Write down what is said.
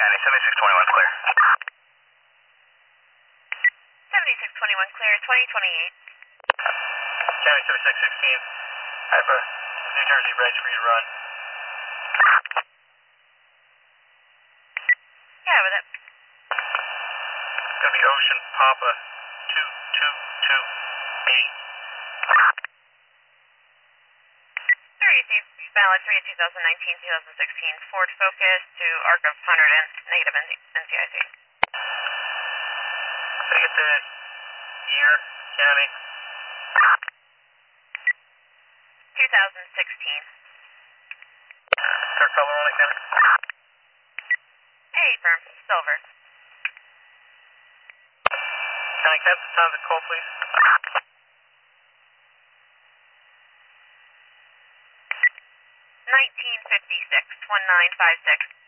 County, 7621 clear. 7621 clear, 2028. County 7616, I have a New Jersey Reg for you to run. Yeah, with it. It's going to be Ocean Papa 2228. 30 valid 3 2019-2016 Ford Focus to arc of 100 and negative NCIC. Can I get the year, county? 2016. Car color on it, county? A firm, silver. County, can I have the time of the call, please? 1956, 1956.